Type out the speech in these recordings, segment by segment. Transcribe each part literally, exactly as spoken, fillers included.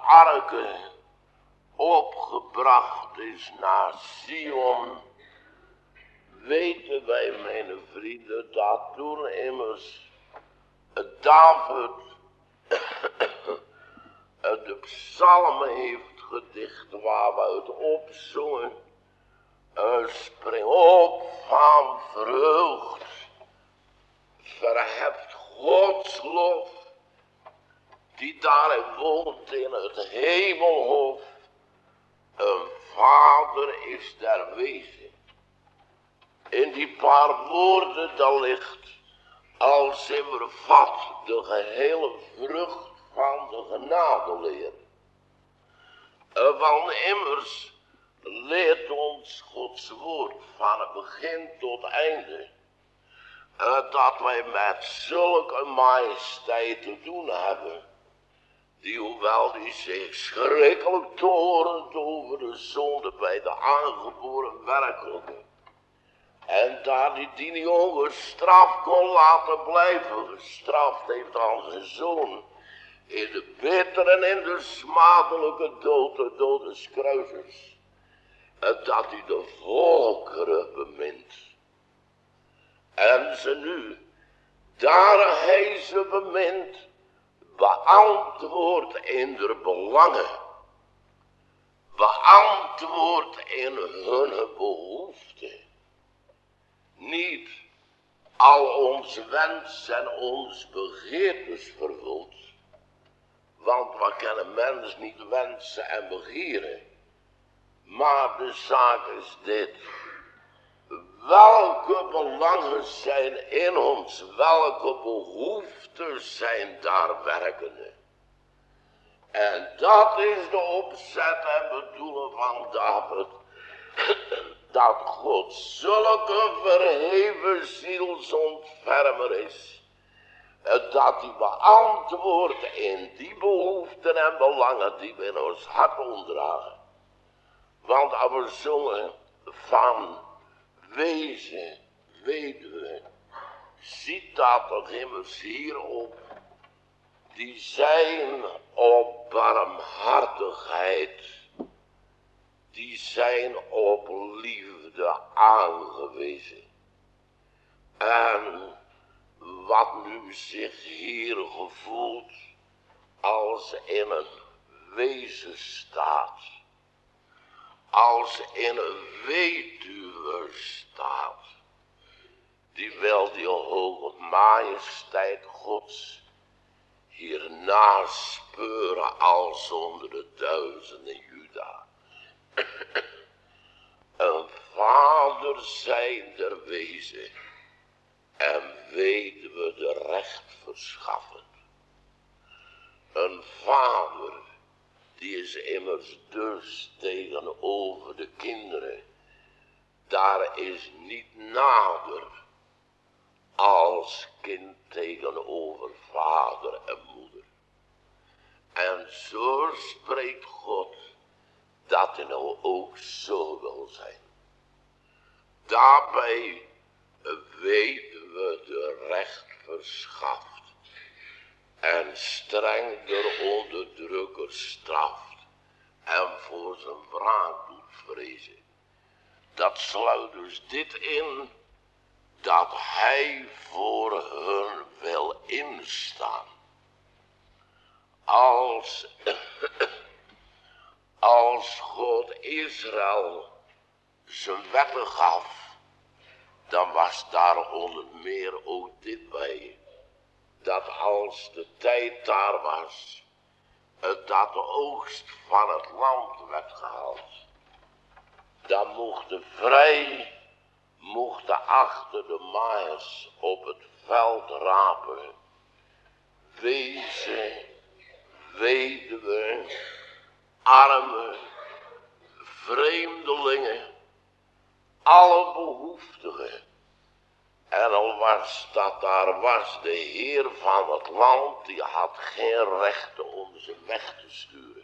arke opgebracht is naar Sion, weten wij, mijn vrienden, dat toen immers David de psalmen heeft gedicht waar we het opzongen. Uh, spring op van vreugd, verheft Gods lof, die daarin woont in het hemelhof. Een vader is der wezen. In die paar woorden daar ligt als immer vat de gehele vrucht van de genadeleer. Uh, want immers leert ons Gods woord van het begin tot einde. Uh, dat wij met zulke majesteit te doen hebben. Die hoewel die zich schrikkelijk torent over de zonde bij de aangeboren werkelijke. En daar die die niet ongestraft kon laten blijven, gestraft heeft aan zijn zoon. In de bittere en in de smadelijke dood, de dood des kruisers. En dat hij de volkeren bemint. En ze nu, daar hij ze bemint, beantwoordt in de belangen. Beantwoordt in hun behoeften. Niet al onze wens en ons begeertes vervult. Want wat kunnen mensen niet wensen en begeren. Maar de zaak is dit. Welke belangen zijn in ons? Welke behoeften zijn daar werkende? En dat is de opzet en bedoelen van David. Dat God zulke verheven zielsontfermer is. Dat hij beantwoordt in die behoeften en belangen die we in ons hart omdragen. Want als we zongen van wezen, weduwe, ziet dat toch immers hierop. Die zijn op barmhartigheid. Die zijn op liefde aangewezen. En wat nu zich hier gevoelt als in een wezen staat. Als in een weduwe staat. Die wel die hoge majesteit Gods hier naspeuren als onder de duizenden Juda. Een vader zijn der wezen en weduwe de recht verschaffen. Een vader die is immers dus tegenover de kinderen. Daar is niet nader als kind tegenover vader en moeder. En zo spreekt God dat hij nou ook zo wil zijn. Daarbij weten we de recht verschaft. En streng door onderdrukker straft. En voor zijn wraak doet vrezen. Dat sluit dus dit in. Dat hij voor hun wil instaan. Als, als God Israël zijn wetten gaf. Dan was daar onder meer ook dit bij. Dat als de tijd daar was, dat de oogst van het land werd gehaald. Dan mochten vrij, mochten achter de maaiers op het veld rapen. Wezen, weduwen, armen, vreemdelingen, alle behoeftigen. En al was dat daar was de heer van het land, die had geen rechten om ze weg te sturen.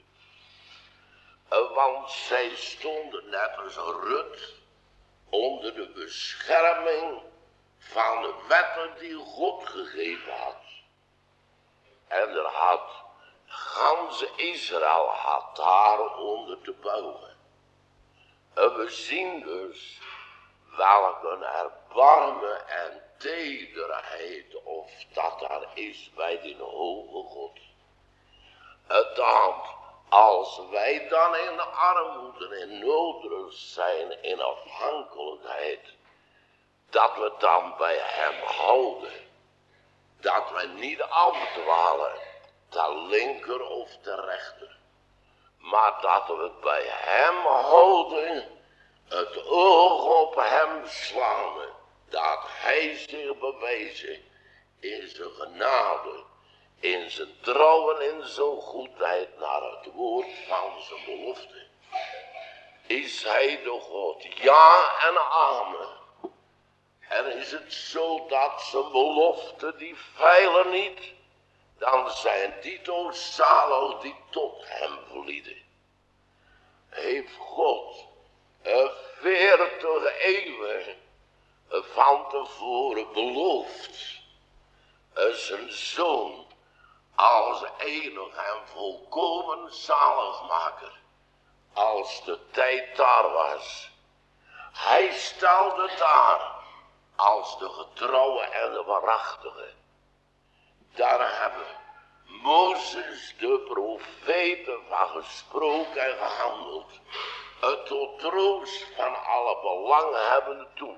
Want zij stonden net als Rut onder de bescherming van de wetten die God gegeven had. En er had ganse Israël had daaronder te buigen. En we zien dus welk een erbarmen en tederheid of dat daar is bij die hoge God. Het dan, als wij dan in armoede, in noodrust zijn, in afhankelijkheid, dat we dan bij hem houden. Dat we niet afdwalen, ter linker of ter rechter. Maar dat we bij hem houden, het oog op hem slaan. Dat hij zich bewezen in zijn genade, in zijn trouw en in zijn goedheid naar het woord van zijn belofte. Is hij de God? Ja en amen. En is het zo dat zijn beloften die feilen niet, dan zijn die toch zalig die tot hem verlieden. Heeft God veertig eeuwen van tevoren beloofd zijn zoon als enig en volkomen zaligmaker, als de tijd daar was. Hij stelde daar als de getrouwe en de waarachtige. Daar hebben Mozes de profeten van gesproken en gehandeld. Het tot troost van alle belanghebbenden toen.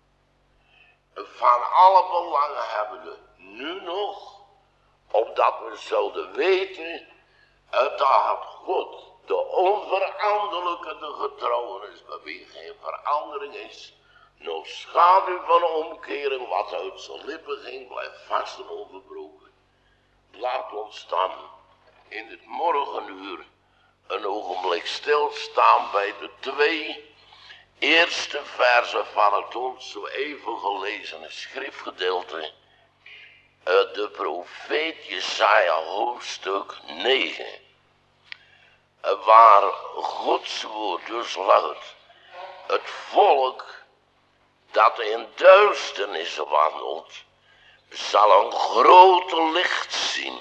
Van alle belanghebbenden nu nog. Opdat we zouden weten dat God de onveranderlijke, de getrouwe is, bij wie geen verandering is. Nog schaduw van omkering, wat uit zijn lippen ging, blijft vast en onverbroken. Laat ons dan in het morgenuur een ogenblik stilstaan bij de twee eerste versen van het ons zo even gelezene schriftgedeelte. De profeet Jesaja hoofdstuk negen. Waar Gods woord dus luidt. Het volk dat in duisternis wandelt, zal een grote licht zien.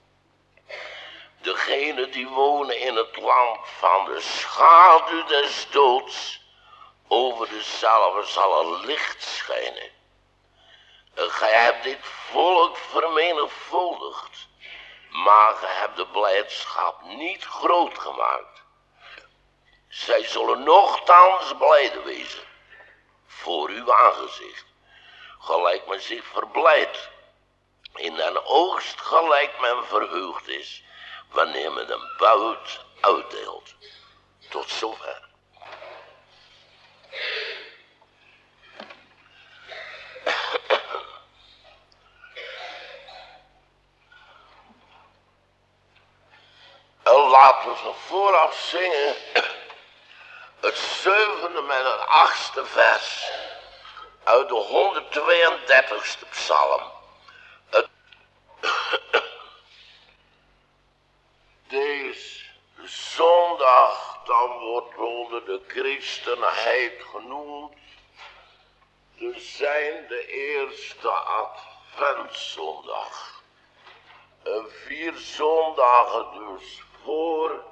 Degene die wonen in het land van de schaduw des doods, over dezelfde zal een licht schijnen. En gij hebt dit volk vermenigvuldigd, maar gij hebt de blijdschap niet groot gemaakt. Zij zullen nochtans blijde wezen voor uw aangezicht, gelijk men zich verblijdt in den oogst, gelijk men verheugd is wanneer men een buit uitdeelt. Tot zover. En laten we vooraf zingen het zevende met het achtste vers uit de honderdtweeëndertigste psalm. Het Deze zondag, dan wordt onder de christenheid genoemd, de zijn de eerste adventszondag. En vier zondagen dus voor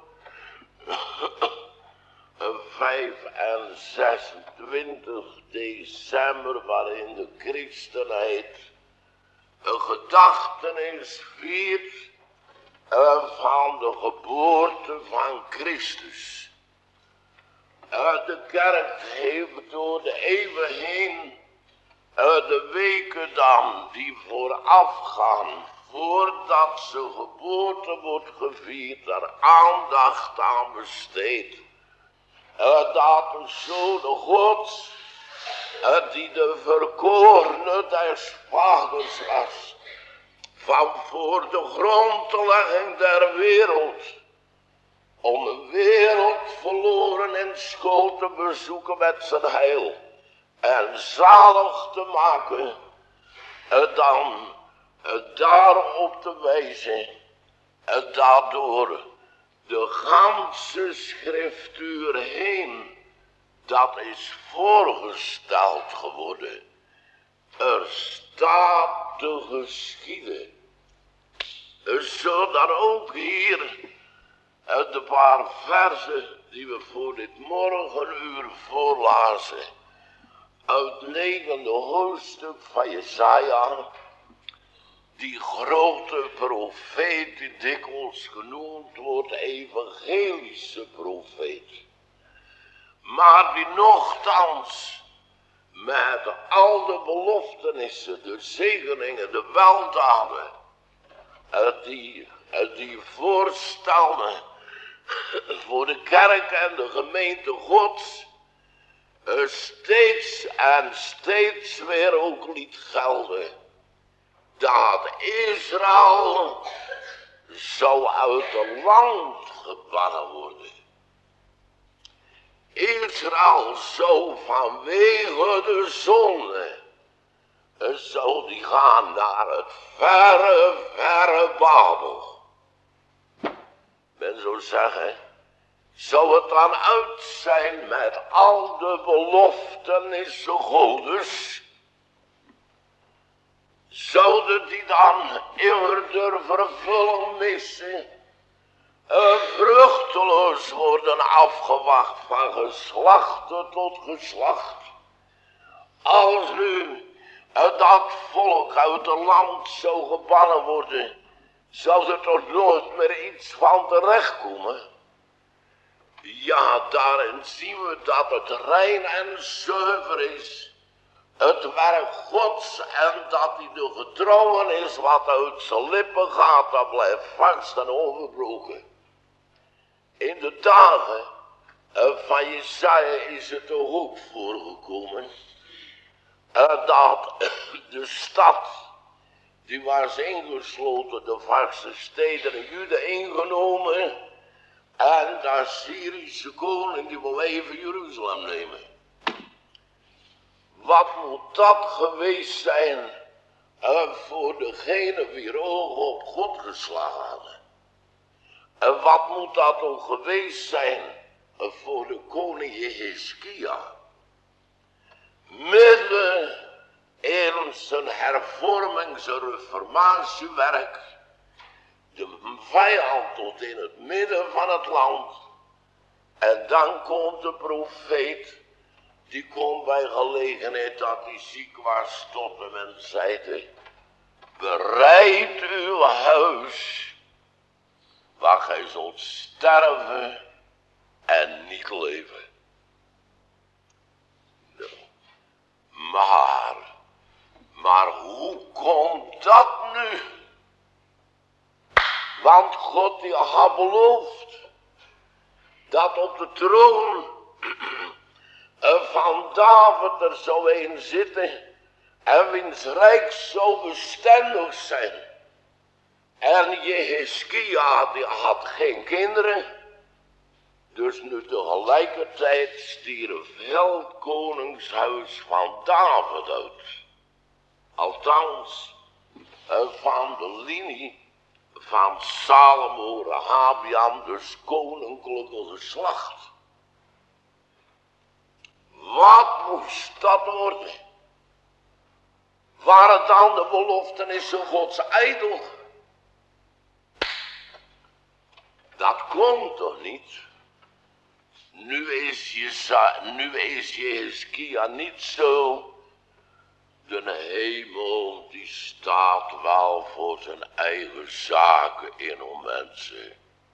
vijf en zesentwintig december, waarin de christenheid een gedachtenis viert van de geboorte van Christus. De kerk heeft door de eeuwen heen de weken dan die voorafgaan, voordat zijn geboorte wordt gevierd, er aandacht aan besteed. Dat de Zoon Gods, die de verkorene des vaders was, van voor de grondlegging der wereld, om een wereld verloren en schuld te bezoeken met zijn heil en zalig te maken, en dan daarop te wijzen, en daardoor de ganse schriftuur heen, dat is voorgesteld geworden. Er staat te geschieden. Zo dan ook hier uit de paar versen die we voor dit morgenuur voorlazen. Uit het negende hoofdstuk van Jesaja. Die grote profeet die dikwijls genoemd wordt, evangelische profeet. Maar die nochtans met al de beloftenissen, de zegeningen, de weldaden, die, die voorstellen voor de kerk en de gemeente Gods, steeds en steeds weer ook liet gelden dat Israël zou uit het land gebannen worden. Israël zou vanwege de zonde, zou die gaan naar het verre, verre Babel. Men zou zeggen, zou het dan uit zijn met al de beloftenissen Godes? Zouden die dan immer de vervulling missen? En vruchteloos worden afgewacht van geslachte tot geslacht. Als nu dat volk uit het land zou gebannen worden, zou er toch nooit meer iets van terechtkomen? Ja, daarin zien we dat het rein en zuiver is. Het werk Gods en dat hij de getrouwen is wat uit zijn lippen gaat, dat blijft vast en onverbroken. In de dagen van Jesaja is het er ook voorgekomen dat de stad, die was ingesloten, de vaste steden in Juda ingenomen, en de Syrische koning die wil even Jeruzalem nemen. Wat moet dat geweest zijn uh, voor degene wier ogen op God geslagen hadden? En wat moet dat ook geweest zijn uh, voor de koning Jehezkia? Midden in zijn hervorming, zijn reformatiewerk, de vijand tot in het midden van het land. En dan komt de profeet. Die komt bij gelegenheid dat hij ziek was tot hem en zeide: bereid uw huis, waar gij zult sterven en niet leven. Maar, maar hoe komt dat nu? Want God die had beloofd dat op de troon van David er zou een zitten en wiens rijk zou bestendig zijn. En Jehezkia die had geen kinderen, dus nu tegelijkertijd stierf heel het koningshuis van David uit. Althans van de linie van Salomo, Rehabiam, dus koninklijke geslacht. Wat moest dat worden? Waren dan de beloftenissen Gods ijdel? Dat kon toch niet? Nu is, Jeza, nu is Jehezkia niet zo. De hemel die staat wel voor zijn eigen zaken in om mensen.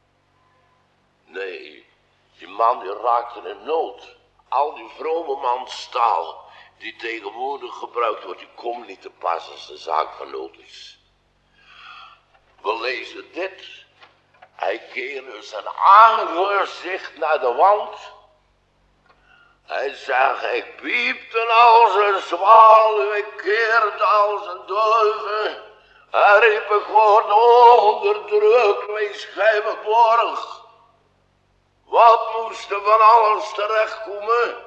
Nee, die man die raakte in nood. Al die vrome manstaal die tegenwoordig gebruikt wordt, die komt niet te pas als de zaak van nood is. We lezen dit. Hij keerde zijn aangezicht naar de wand. Hij zegt, ik piepte als een zwaluw, ik keerde als een duiven. En riep ik word onderdrukt, wees gij verborgen. Wat moest er van alles terechtkomen?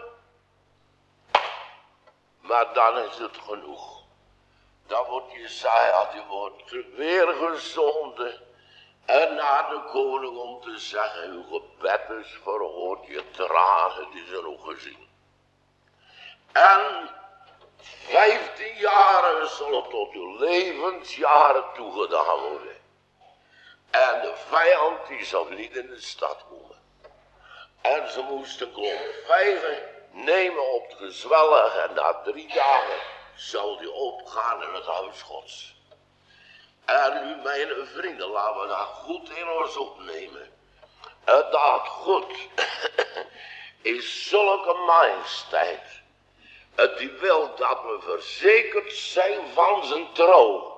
Maar dan is het genoeg. Dan wordt Jesaja, die wordt weer gezonden. En naar de koning om te zeggen, uw gebed is verhoord, je tranen die zijn ook gezien. En vijftien jaren zullen tot uw levensjaren toegedaan worden. En de vijand die zou niet in de stad komen. En ze moesten klomp vijgen nemen op het gezwellig. En na drie dagen zou die opgaan in het huis Gods. En nu mijn vrienden, laten we dat goed in ons opnemen. Dat God is zulke majesteit. Die wil dat we verzekerd zijn van zijn trouw.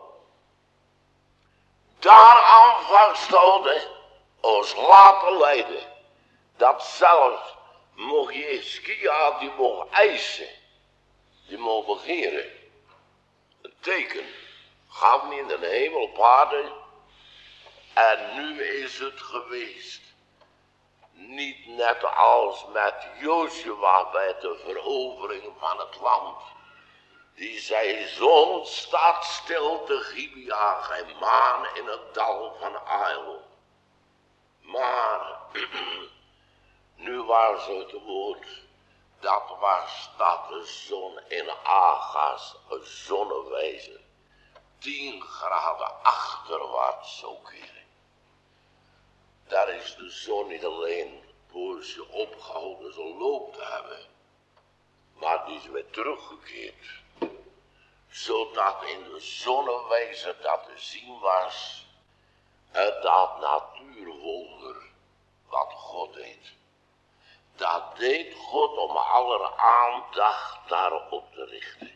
Daaraan vasthouden, ons laten leiden. Dat zelfs mocht Jeskia, die mocht eisen. Die mocht begeren. Een teken. Gaat niet in de hemel op aarde. En nu is het geweest. Niet net als met Joshua bij de verovering van het land. Die zei, zon staat stil te Gibeah en maan in het dal van Ail. Maar nu was het woord, dat was dat de zon in Agas, een zonnewijzer, tien graden achterwaarts zou keren. Daar is de zon niet alleen een poosje opgehouden zijn loop te hebben, maar die is weer teruggekeerd. Zodat in de zonnewijzer dat te zien was, dat natuurwonder wat God deed. Dat deed God om aller aandacht daarop te richten.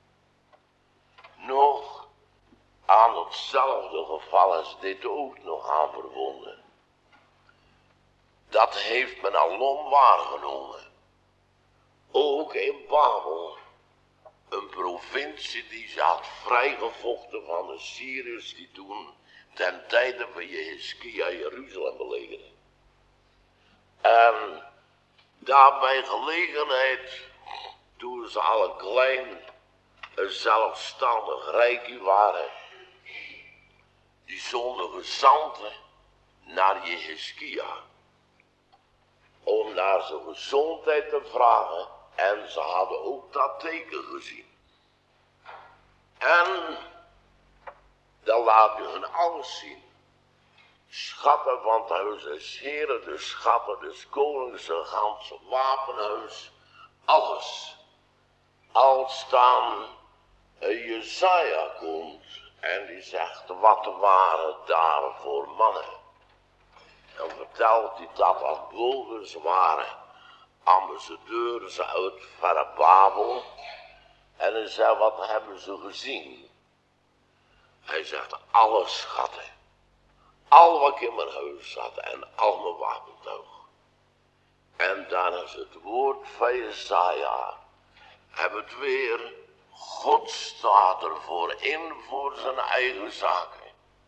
Nog aan hetzelfde geval is dit ook nog aan verbonden. Dat heeft men alom waargenomen. Ook in Babel. Een provincie die ze had vrijgevochten van de Syriërs die toen ten tijde van Jehezkia Jeruzalem belegerde. En daarbij gelegenheid, toen ze al een klein, een zelfstandig rijkje waren, die zonden gezanten naar Jehezkia om naar zijn gezondheid te vragen. En ze hadden ook dat teken gezien. En dan laat je hun alles zien. Schatten van het huis des Heren, de schatten des konings, een ganse wapenhuis. Alles. Als dan Jesaja komt en die zegt, wat waren daar voor mannen? Dan vertelt hij dat dat burgers waren. Ambassadeurs uit verre Babel. En hij zei, wat hebben ze gezien? Hij zegt, alle schatten. Al wat ik in mijn huis had en al mijn wapentuig. En dan is het woord van Jesaja. Hebben het weer, God staat ervoor in voor zijn eigen zaken.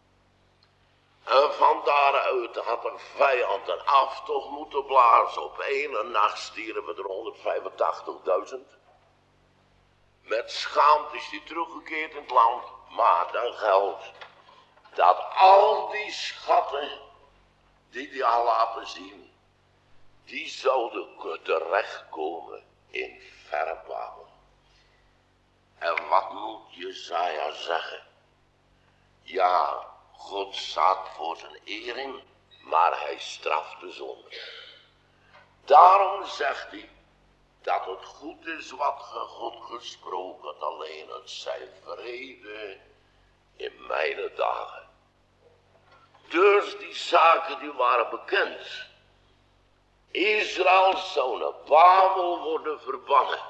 En van daaruit had een vijand een aftocht moeten blazen. Op één nacht stierven er honderdvijfentachtigduizend. Met schaamte is hij teruggekeerd in het land. Maar dan geldt dat al die schatten die hij had laten zien, die zouden terechtkomen in verre Babel. En wat moet Jesaja zeggen? Ja, God staat voor zijn ering, maar hij straft de zonde. Daarom zegt hij dat het goed is wat God gesproken, alleen het zij vrede in mijn dagen. Dus die zaken die waren bekend. Israël zou naar Babel worden verbannen.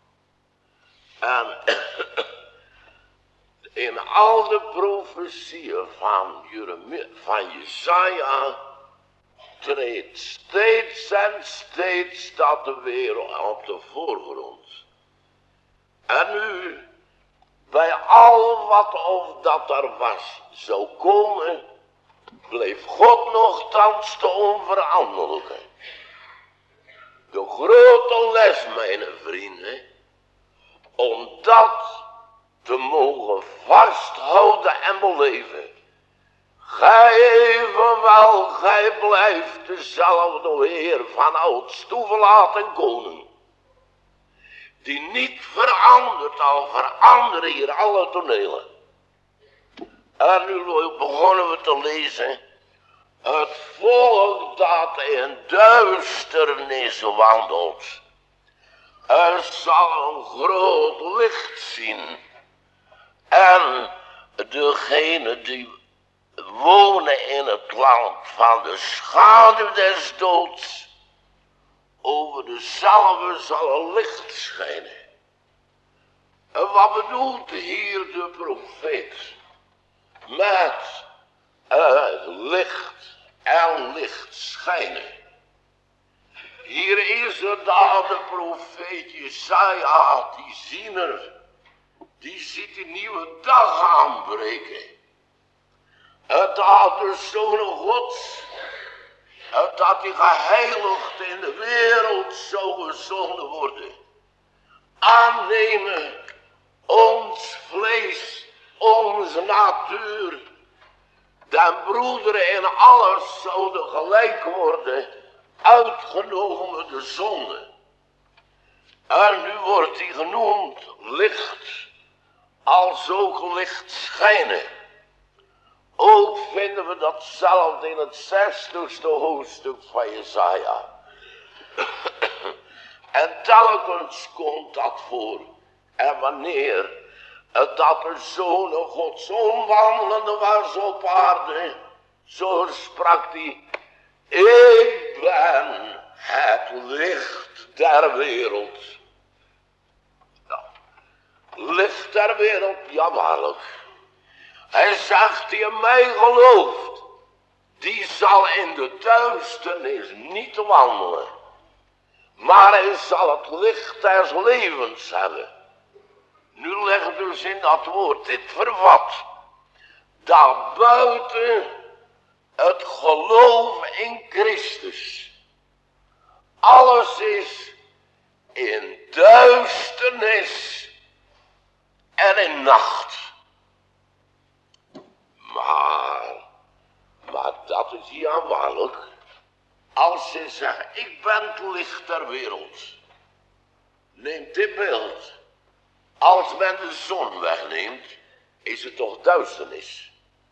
En in al de profetieën van, Jeremia, van Jesaja treedt steeds en steeds dat de wereld op de voorgrond. En nu, bij al wat of dat er was zou komen, bleef God nogthans de onveranderlijke. De grote les, mijn vrienden, om dat te mogen vasthouden en beleven. Gij evenwel, gij blijft dezelfde Heer van ouds toeverlaat en koning. Die niet verandert, al veranderen hier alle tonelen. En nu begonnen we te lezen Het volk dat in duisternis wandelt, er zal een groot licht zien. En degene die wonen in het land van de schaduw des doods, over dezelfde zal een licht schijnen. En wat bedoelt hier de profeet met uh, licht en licht schijnen? Hier is er dan de profeet Jesaja, die ziener, die ziet een nieuwe dag aanbreken. Het dat de Zoon Gods, het dat die geheiligd in de wereld zou gezonden worden, aannemen ons vlees, onze natuur, den broederen in alles zouden gelijk worden, uitgenomen de zonde. En nu wordt hij genoemd licht, als ook licht schijnen. Ook vinden we datzelfde in het zestigste hoofdstuk van Jesaja. En telkens komt dat voor. En wanneer dat de Zoon Gods omwandelende was op aarde, zo sprak hij: ik ben het licht der wereld. Ja. Licht der wereld, ja waarlijk. Hij zegt, die in mij gelooft, die zal in de duisternis niet wandelen, maar hij zal het licht des levens hebben. Nu ligt dus in dat woord dit vervat, dat buiten het geloof in Christus alles is in duisternis en in nacht. Maar, maar dat is ja waarlijk, als ze zeggen, ik ben het licht der wereld. Neem dit beeld. Als men de zon wegneemt, is het toch duisternis.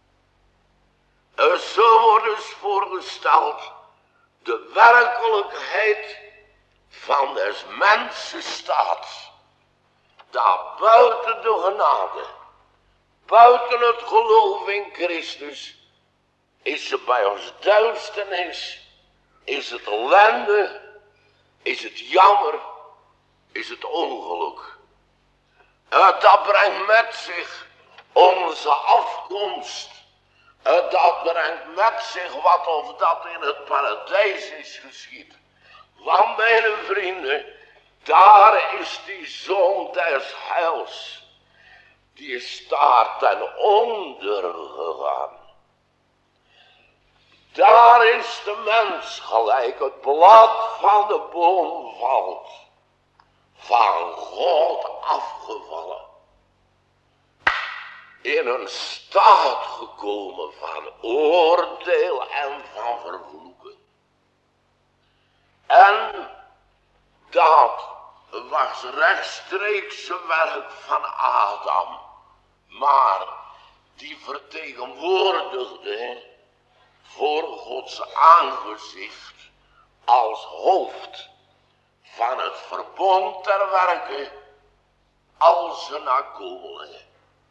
Er zo wordt dus voorgesteld de werkelijkheid van des mensen staat. Dat buiten de genade, buiten het geloof in Christus, is er bij ons duisternis, is het ellende, is het jammer, is het ongeluk. Uh, dat brengt met zich onze afkomst. Uh, dat brengt met zich wat of dat in het paradijs is geschied. Want mijn vrienden, daar is die zoon des heils. Die is daar ten onder gegaan. Daar is de mens gelijk het blad van de boom valt, van God afgevallen, in een staat gekomen van oordeel en van vervloeken. En dat was rechtstreeks het werk van Adam, maar die vertegenwoordigde voor Gods aangezicht als hoofd van het verbond ter werken als zijn nakomelingen.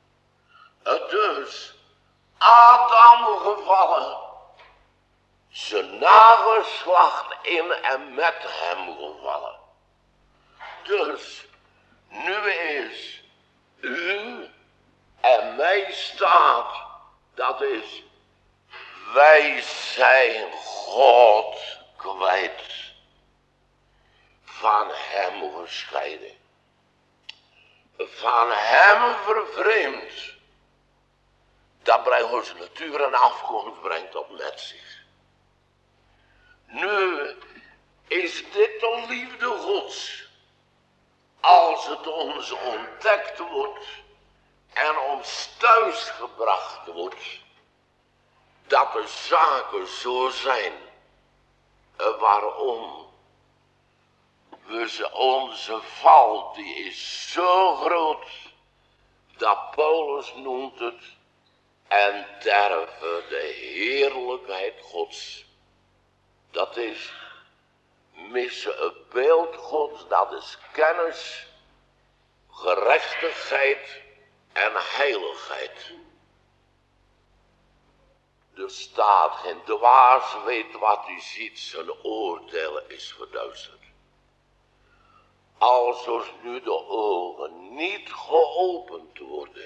Dus Adam gevallen, zijn nageslacht in en met hem gevallen. Dus nu is u en mij staat, dat is, wij zijn God kwijt, van hem gescheiden, van hem vervreemd. Dat brengt onze natuur en afkomst brengt dat met zich. Nu is dit de liefde Gods, als het ons ontdekt wordt en ons thuis gebracht wordt, dat de zaken zo zijn. Waarom? We, onze val die is zo groot, dat Paulus noemt het en derven de heerlijkheid Gods. Dat is missen het beeld Gods, dat is kennis, gerechtigheid en heiligheid. Er staat geen dwaas weet wat hij ziet, zijn oordeel is verduisterd. Als ons nu de ogen niet geopend worden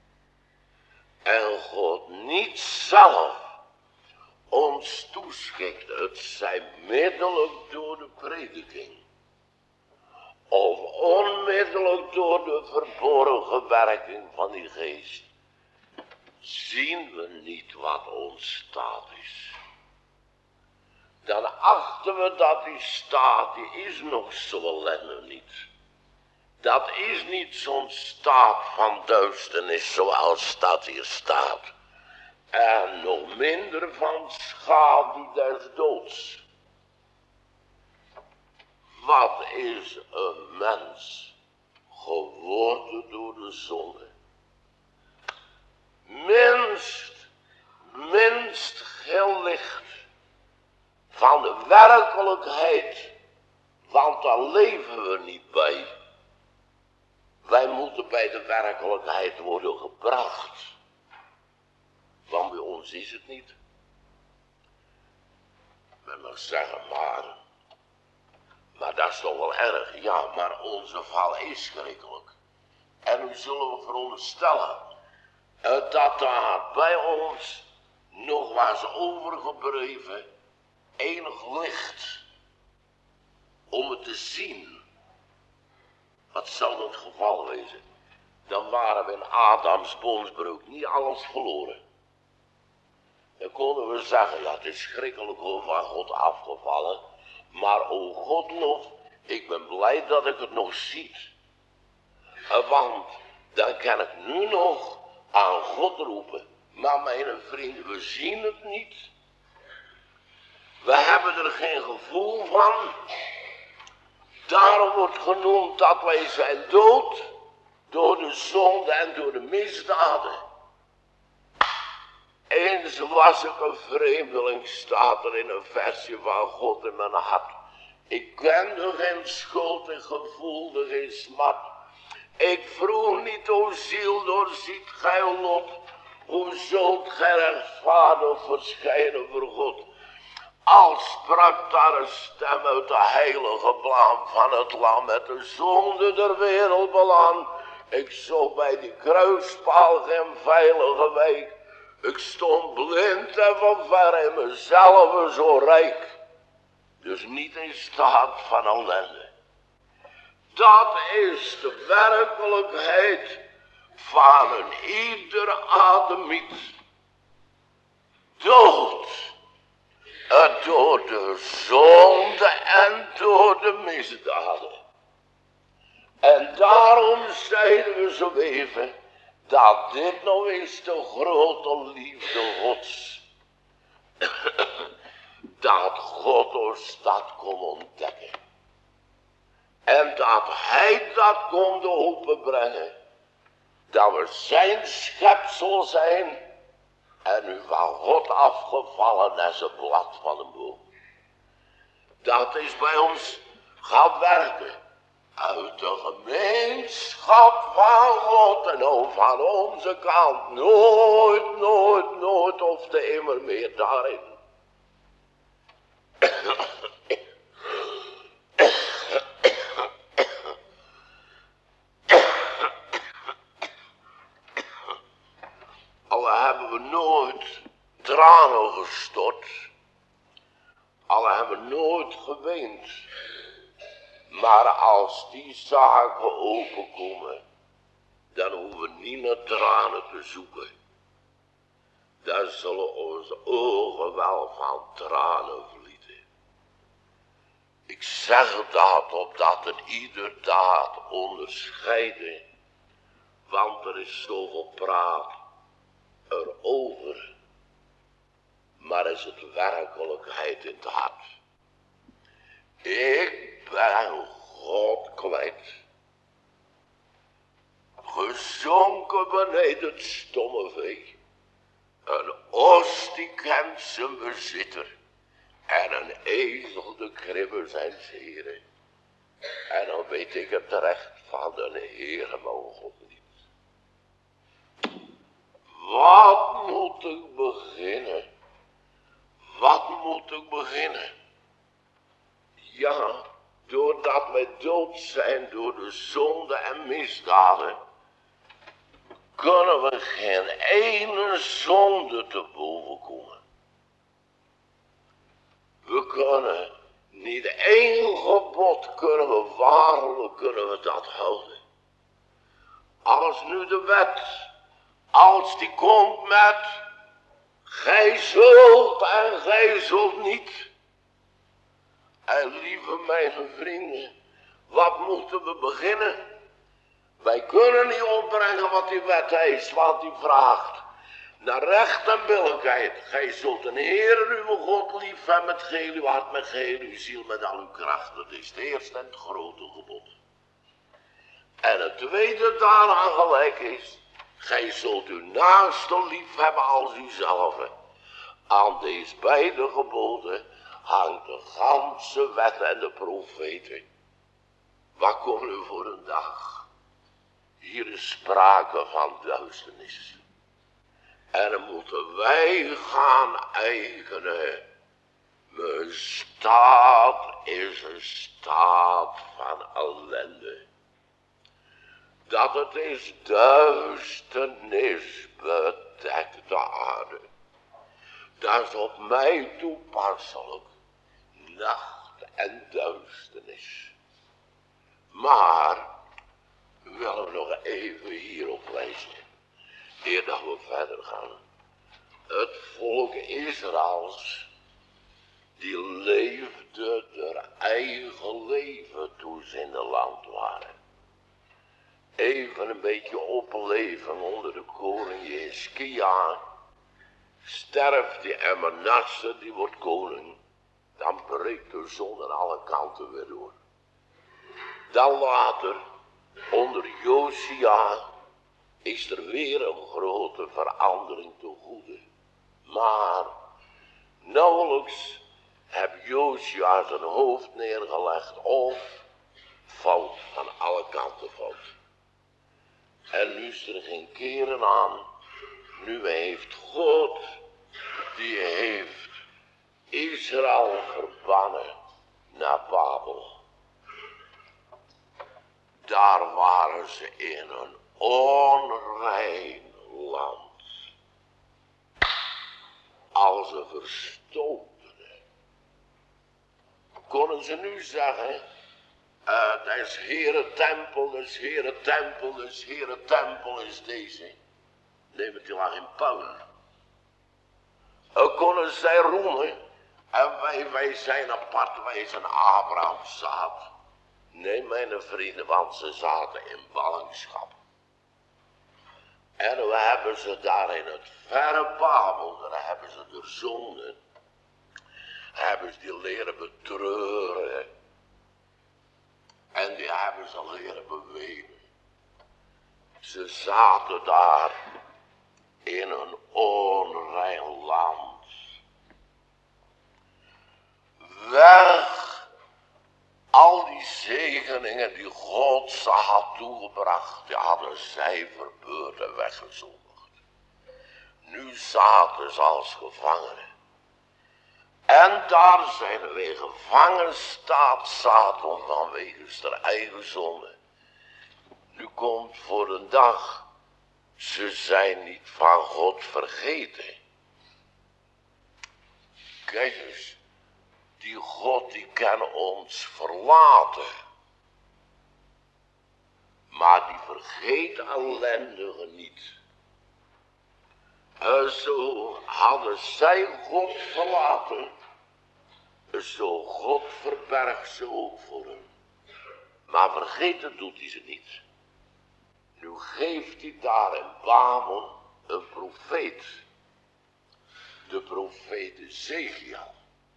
en God niet zelf ons toeschikt, het zij middelijk door de prediking of onmiddellijk door de verborgen werking van die geest, zien we niet wat ons staat is. Dan achten we dat die staat, die is nog zo ellende niet. Dat is niet zo'n staat van duisternis zoals dat hier staat. En nog minder van schaduw des doods. Wat is een mens geworden door de zonde? Minst, minst heel licht van de werkelijkheid, want daar leven we niet bij. Wij moeten bij de werkelijkheid worden gebracht. Want bij ons is het niet. Men mag zeggen, maar, maar dat is toch wel erg. Ja, maar onze val is schrikkelijk. En nu zullen we veronderstellen dat daar bij ons nog was overgebleven enig licht om het te zien. Wat zou het geval wezen? Dan waren we in Adams bondsbreuk niet alles verloren. Dan konden we zeggen, ja, het is schrikkelijk hoor, van God afgevallen. Maar o Godlof, ik ben blij dat ik het nog zie. Want dan kan ik nu nog aan God roepen. Maar mijn vrienden, we zien het niet. We hebben er geen gevoel van. Daarom wordt genoemd dat wij zijn dood door de zonde en door de misdaden. Eens was ik een vreemdeling, staat er in een versje van God in mijn hart. Ik kende geen schuld, ik gevoelde geen smart. Ik vroeg niet, o ziel, doorziet gij lot, hoe zult gij rechtvaardig verschijnen voor God? Als sprak daar een stem uit de heilige blaam van het lam met de zonde der wereld belang. Ik zocht bij die kruispaal geen veilige wijk. Ik stond blind en van ver in mezelf zo rijk. Dus niet in staat van ellende. Dat is de werkelijkheid van een ieder ademiet. Dood. Door de zonde en door de misdaden. En daarom zeiden we zo even dat dit nou is de grote liefde Gods. Dat God ons dat kon ontdekken. En dat hij dat kon openbrengen. Dat we zijn schepsel zijn. En nu van God afgevallen als een blad van een boom. Dat is bij ons gaan werken. Uit de gemeenschap van God en ook van onze kant. Nooit, nooit, nooit of te immer meer daarin. Al hebben we nooit tranen gestort. Al hebben we nooit geweend. Maar als die zaken openkomen, dan hoeven we niet naar tranen te zoeken. Dan zullen onze ogen wel van tranen vlieten. Ik zeg dat opdat het ieder daad onderscheiden, want er is zoveel praat erover, maar is het werkelijkheid in het hart. Ik ben God kwijt, gezonken beneden het stomme vee. Een os die kent zijn bezitter. En een ezel de kribben zijn heren. En dan weet ik het recht van de Heere mijn God niet. Wat moet ik beginnen? Wat moet ik beginnen? Ja, doordat wij dood zijn door de zonde en misdaden, kunnen we geen ene zonde te boven komen. We kunnen niet één gebod kunnen we waarlijk kunnen we dat houden. Als nu de wet, als die komt met gij zult en gij zult niet. En lieve mijn vrienden, wat moeten we beginnen? Wij kunnen niet opbrengen wat die wet is, want die vraagt naar recht en billijkheid. Gij zult een Heer uw God lief hebben met geheel uw hart, met geheel uw ziel, met al uw kracht. Dat is het eerste en het grote gebod. En het tweede daaraan gelijk is, gij zult uw naaste lief hebben als uzelf. Aan deze beide geboden hangt de ganse wet en de profeten. Wat komt nu voor een dag? Hier is sprake van duisternis. En dan moeten wij gaan eigenen. Mijn staat is een staat van ellende. Dat het is duisternis bedekt de aarde. Dat is op mij toepasselijk. Nacht en duisternis. Maar, willen we nog even hierop wijzen. Eer dat we verder gaan. Het volk Israëls, die leefde haar eigen leven toen ze in het land waren. Even een beetje opleven onder de koning Hiskia. Sterft die en Manasse, die wordt koning. Dan breekt de zon aan alle kanten weer door. Dan later, onder Josia, is er weer een grote verandering te goede. Maar nauwelijks heb Josia zijn hoofd neergelegd of fout aan alle kanten fout. En nu is er geen keren aan. Nu heeft God, die heeft Israël verbannen naar Babel. Daar waren ze in een onrein land. Als een verstotene. Konden ze nu zeggen, uh, dat is Heere tempel, dat is Heere tempel, dat is Heere tempel is deze. Neem het lag in puin. Uh, konden zij roemen, en wij, wij zijn apart, wij zijn Abraham's zaad. Nee, mijn vrienden, want ze zaten in ballingschap. En we hebben ze daar in het verre Babel, daar hebben ze de zonde, hebben ze die leren betreuren. En die hebben ze leren bewegen. Ze zaten daar in een onrein land. Weg al die zegeningen die God ze had toegebracht, die hadden zij verbeurd en weggezondigd. Nu zaten ze als gevangenen. En daar zijn weer gevangen staat Satan vanwege zijn eigen zonde. Nu komt voor een dag, ze zijn niet van God vergeten. Kijk eens, die God die kan ons verlaten. Maar die vergeet ellendigen niet. En zo hadden zij God verlaten. Zo God verbergt ze ook voor hem. Maar vergeten doet hij ze niet. Nu geeft hij daar in Babel een profeet. De profeet Ezekiel.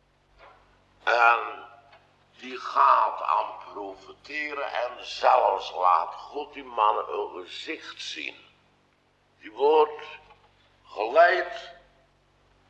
En die gaat aan profeteren en zelfs laat God die man een gezicht zien. Die wordt geleid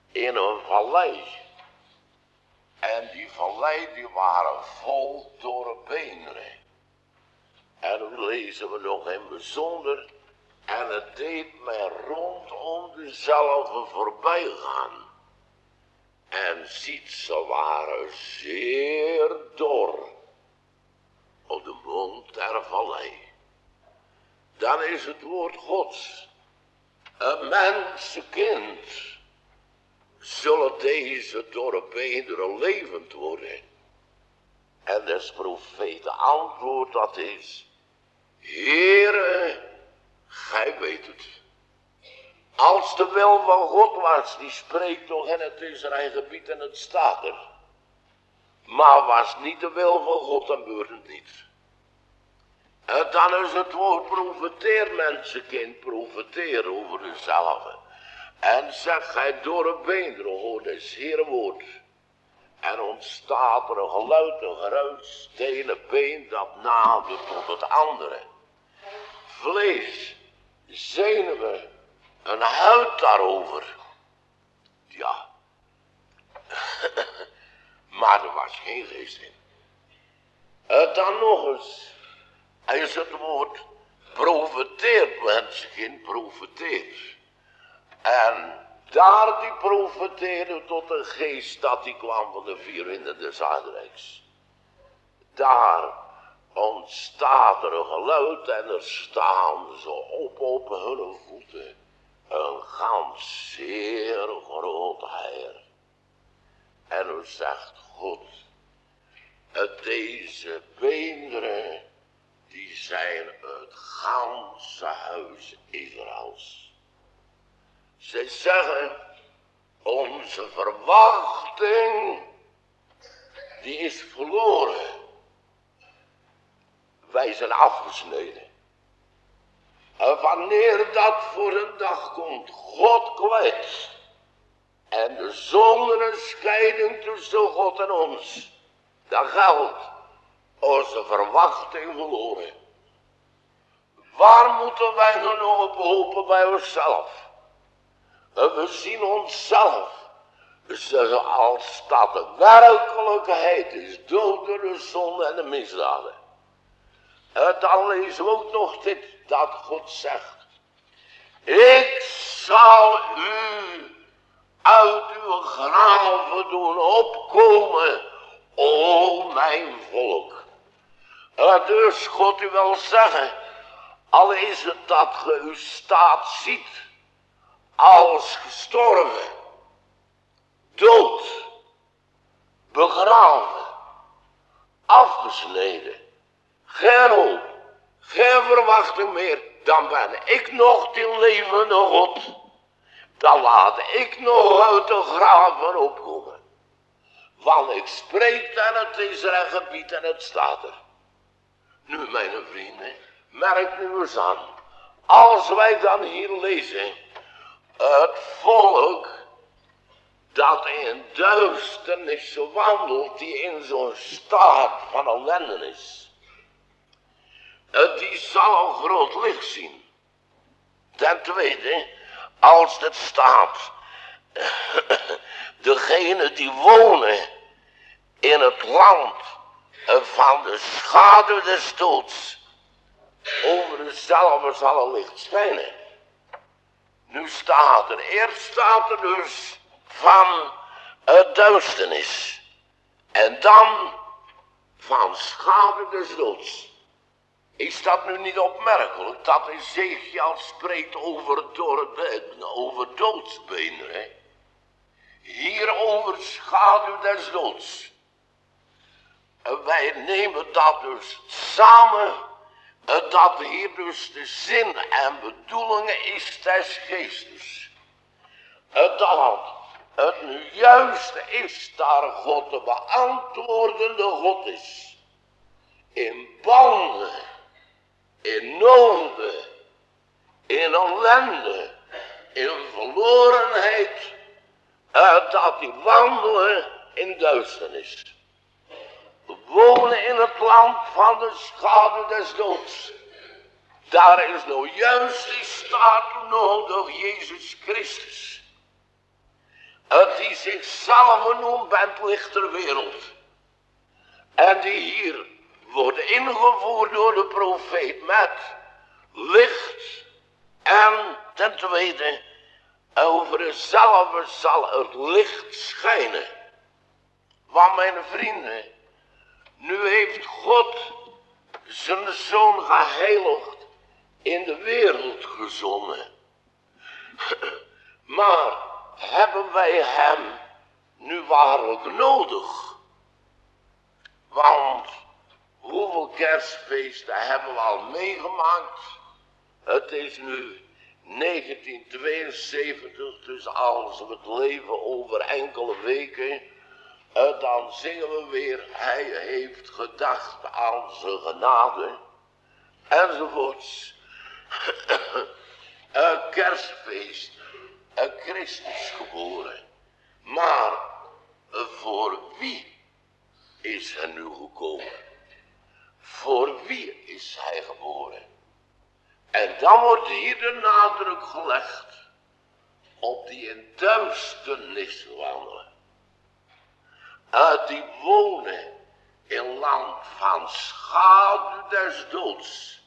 in een vallei. En die vallei die waren vol dorre beenderen. En dan lezen we nog in bijzonder. En het deed mij rondom dezelfde voorbij gaan. En ziet, ze waren zeer dor op de mond der vallei. Dan is het woord Gods. Een mensenkind zullen deze dorre beenderen levend worden. En des profeten antwoord dat is: Heere, gij weet het. Als de wil van God was, die spreekt toch in het Israëlgebied en het staat er. Maar was niet de wil van God, dan gebeurt het niet. En dan is het woord profeteer, mensenkind, profeteer over dezelfde. En zeg gij door een beenderen, hoor des Heere woord. En ontstaat er een geluid, een geruis, het ene been dat nadert tot het andere. Vlees, zenuwen, een huid daarover. Ja. Maar er was geen geest in. En dan nog eens. Is het woord profeteert, mensenkind, profeteert. En daar die profeteerde tot een geest dat die kwam van de vier winden des aardrijks. Daar ontstaat er een geluid en er staan ze op op hun voeten. Een gans zeer groot heer. En dan zegt God, deze beenderen, die zijn het ganse huis Israëls. Ze zeggen, onze verwachting, die is verloren. Wij zijn afgesneden. En wanneer dat voor een dag komt, God kwijt. En de zonder een scheiding tussen God en ons. Dan geldt onze verwachting verloren. Waar moeten wij nu nog op hopen bij onszelf? En we zien onszelf. We zeggen als dat de werkelijkheid is. Dood door de zonde en de misdaden. En dan lezen we ook nog dit. Dat God zegt. Ik zal u uit uw graven doen opkomen. O mijn volk. En dus God u wel zeggen. Al is het dat ge uw staat ziet. Als gestorven. Dood. Begraven. Afgesneden. Geen hoop. Geen verwachting meer. Dan ben ik nog die levende God. Dan laat ik nog uit de graven opkomen. Want ik spreek en het Israëlgebied en het staat er. Nu mijn vrienden, merk nu eens aan. Als wij dan hier lezen. Het volk dat in duisternis wandelt. Die in zo'n staat van ellende is. Die zal een groot licht zien. Ten tweede, als het staat, degenen die wonen in het land van de schaduw des doods, over dezelfde zal een licht schijnen. Nu staat er, eerst staat er dus van het duisternis en dan van schaduw des doods. Is dat nu niet opmerkelijk dat Ezekiel spreekt over, door het, over doodsbeenderen? Hier over schaduw des doods. En wij nemen dat dus samen, dat hier dus de zin en bedoeling is des geestes. Dat het nu juist is daar God de beantwoordende God is. In banden. In noden, in ellende, in verlorenheid, uh, dat die wandelen in duisternis. We wonen in het land van de schaduw des doods. Daar is nou juist die staat nodig, Jezus Christus. Het die zichzelf noemt bij het licht ter wereld. En die hier wordt ingevoerd door de profeet met licht. En ten tweede, over dezelfde zal het licht schijnen. Want mijn vrienden, nu heeft God zijn zoon geheiligd in de wereld gezonden. Maar hebben wij hem nu waarlijk nodig? Want hoeveel kerstfeesten hebben we al meegemaakt? Het is nu negentien tweeënzeventig, dus als we het leven over enkele weken, dan zingen we weer, hij heeft gedacht aan zijn genade, enzovoorts. Een kerstfeest, een Christus geboren. Maar voor wie is hij nu gekomen? Voor wie is hij geboren? En dan wordt hier de nadruk gelegd op die in duisternis wandelen. Uit die wonen in land van schaduw des doods.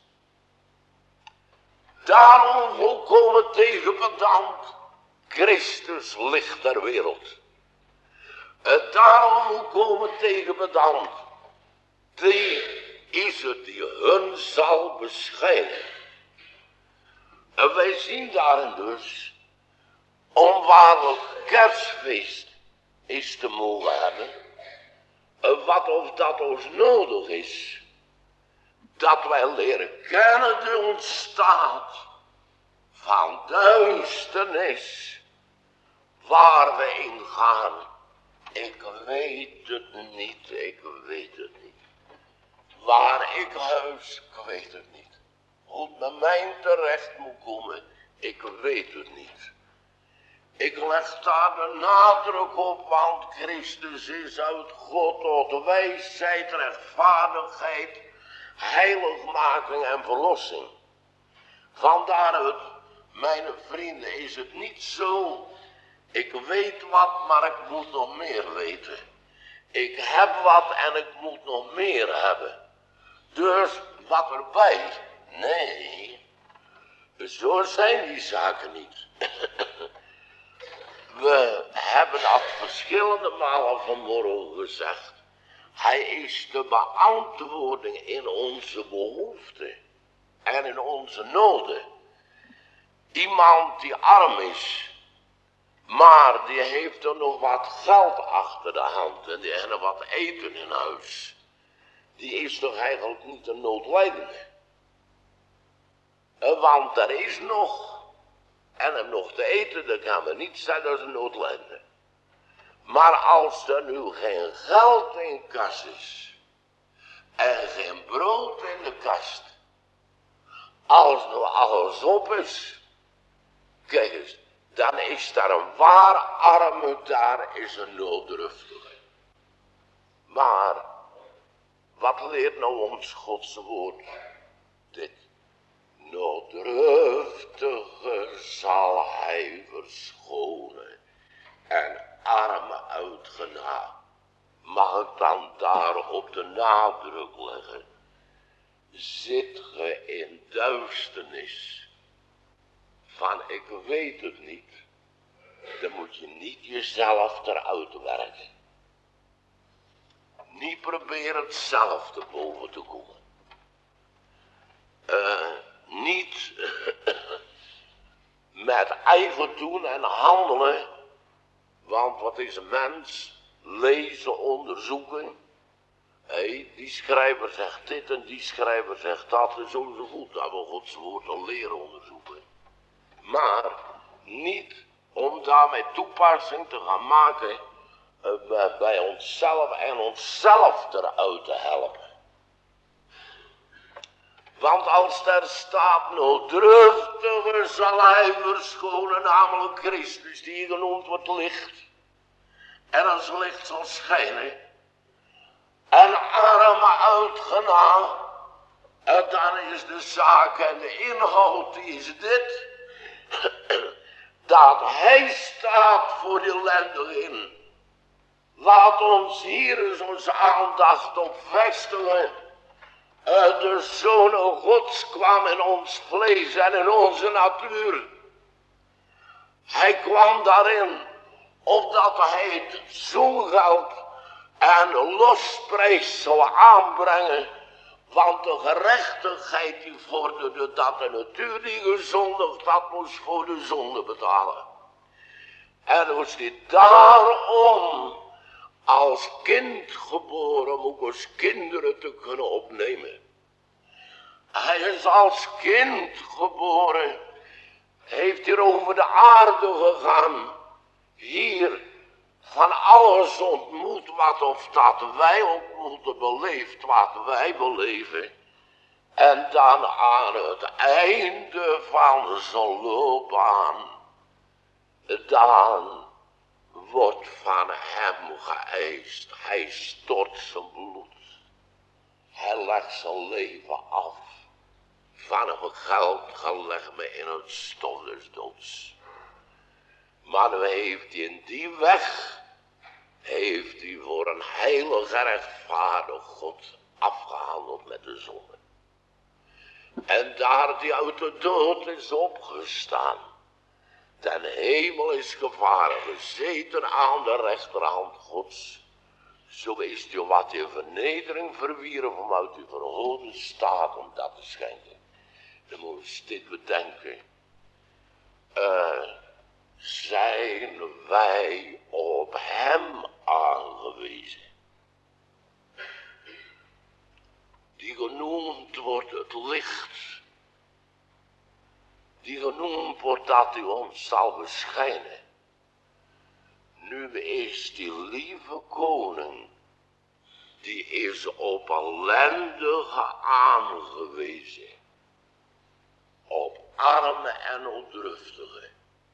Daarom volkomen tegenbedand, Christus licht der wereld. En daarom volkomen tegenbedand, die is het die hun zal beschijnen. En wij zien daarin dus, om waarlijk kerstfeest is te mogen hebben, wat of dat ons nodig is, dat wij leren kennen de ontstaat van duisternis, waar we in gaan. Ik weet het niet, ik weet het niet. Waar ik huis, ik weet het niet. Hoe het met mij terecht moet komen, ik weet het niet. Ik leg daar de nadruk op, want Christus is uit God tot wijsheid, rechtvaardigheid, heiligmaking en verlossing. Vandaar het, mijn vrienden, is het niet zo, ik weet wat, maar ik moet nog meer weten. Ik heb wat en ik moet nog meer hebben. Dus wat erbij? Nee, zo zijn die zaken niet. We hebben dat verschillende malen vanmorgen gezegd. Hij is de beantwoording in onze behoeften en in onze noden. Iemand die arm is, maar die heeft er nog wat geld achter de hand en die heeft nog wat eten in huis. Die is toch eigenlijk niet een noodlijdende. Want er is nog. En hem nog te eten, dat kan men niet zijn als een noodlijdende. Maar als er nu geen geld in kas is. En geen brood in de kast. Als nu alles op is. Kijk eens, dan is daar een waar arme, daar is een nooddruftige. Maar, wat leert nou ons Gods woord? Dit. Nooddruftige zal hij verschonen en armen uitgenaa. Mag ik dan daarop de nadruk leggen? Zit ge in duisternis van ik weet het niet, dan moet je niet jezelf eruit werken. Niet proberen het zelf te boven te komen. Uh, niet met eigen doen en handelen, want wat is een mens? Lezen, onderzoeken. Hey, die schrijver zegt dit en die schrijver zegt dat en zo zo goed. Dat we Gods woord al leren onderzoeken. Maar niet om daarmee toepassing te gaan maken uh, bij onszelf en onszelf eruit te helpen. Want als daar staat, nooddruftiger zal hij verschonen, namelijk Christus, die genoemd wordt licht. En als licht zal schijnen. En armen uitgenaa. En dan is de zaak en de inhoud, die is dit. dat hij staat voor de ellendigen. Laat ons hier eens onze aandacht op vestigen. Uh, de Zoon Gods kwam in ons vlees en in onze natuur. Hij kwam daarin, opdat hij het zoengeld en losprijs zou aanbrengen. Want de gerechtigheid die vorderde dat de natuur die gezondigd had, moest voor de zonde betalen. En was dit daarom als kind geboren, om ook als kinderen te kunnen opnemen. Hij is als kind geboren, heeft hier over de aarde gegaan, hier van alles ontmoet wat of dat wij ook moeten beleefd wat wij beleven. En dan aan het einde van zijn loopbaan, dan wordt van hem geëist. Hij stort zijn bloed. Hij legt zijn leven af. Van hem geld gelegd me in het stof des doods. Maar dan heeft hij in die weg, heeft hij voor een heilig rechtvaardig God afgehandeld met de zonde. En daar die uit de dood is opgestaan, ten hemel is gevaren, gezeten aan de rechterhand Gods. Zo is hij wat in vernedering verwierf om uit die verhoogde staat om dat te schenken. Dan moet je dit bedenken. Uh, zijn wij op hem aangewezen. Die genoemd wordt het licht. Die genoemd wordt dat hij ons zal beschijnen. Nu is die lieve koning, die is op ellendige aangewezen. Op armen en onruftigen.